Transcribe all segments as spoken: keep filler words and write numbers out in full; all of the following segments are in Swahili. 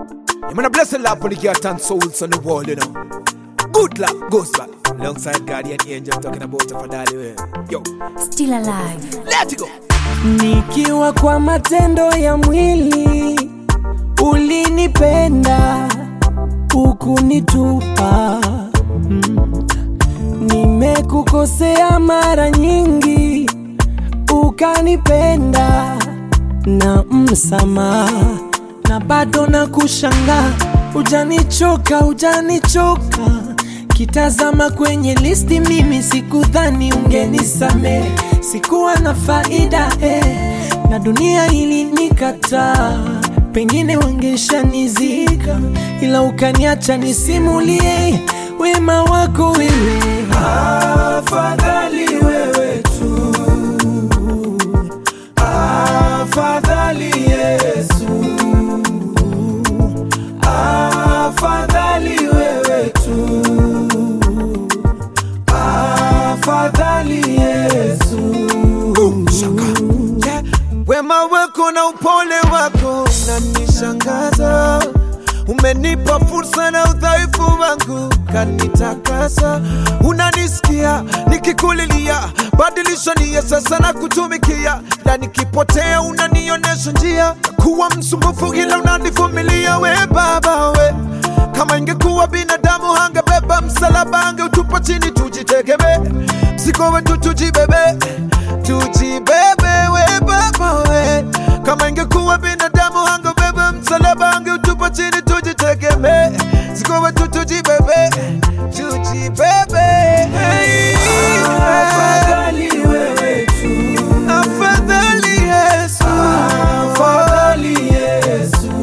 I'm gonna bless the Lord for the heart and souls on the world, you know. Good luck goes back alongside Guardian Angel talking about it for daddy way. Yo, Still alive. let it go. Nikiwa kwa matendo ya mwili ulinipenda ukunitupa. mm. Nimekukosea mara nyingi ukanipenda na msamaha, na bado na kushanga ujanichoka ujanichoka. Kitazama kwenye listi mimi sikudhani ungenisame, sikuwa na faida eh, na dunia ilinikataa. Pengine wangeshanizika ila ukaniacha nisimulie wema wako wewe. Afadhali wewe tu, afadhali Yesu, afadhali wewe tu, afadhali Yesu. Yeah. Wema wako na upole wako unanishangaza. Umenipa fursa na udhaifu wangu kanitakasa. Unanisikia nikikulilia, badilisha nia sasa na kutumikia. Na nikipotea unanionyesha njia, kuwa msumbufu ila unanivumilia. We Baba we, kama ingekuwa binadamu hangebeba msalaba, angeutupa chini tujitegemee. Mzigo wetu tujibebe, tujibebe we Baba we. Kama ingekuwa binadamu hangebeba msalaba, angeutupa chini tujitegemee. Mzigo wetu tujibebe, tujibebe. Hey, Afadhali wewe tu, afadhali Yesu, afadhali Yesu,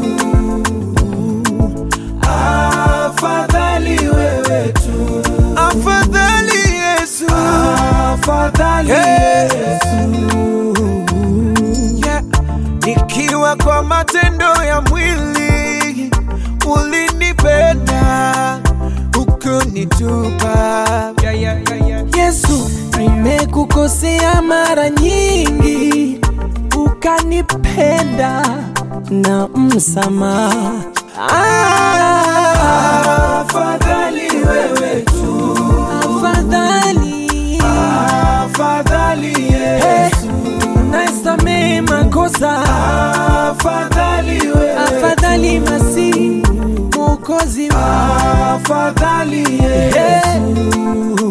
afadhali wewe tu, afadhali Yesu, afadhali Yesu. yeah. Nikiwa kwa matendo ya mwili ulinipenda ukunitupa. yeah, yeah, yeah, yeah. Yesu, nimekukosea mara nyingi ukanipenda na msamaha. Afadhali wewe tu, afadhali, afadhali Yesu, unayesamehe makosa. Afadhali wewe, afadhali Masihi Mwokozi, afadhali Yesu.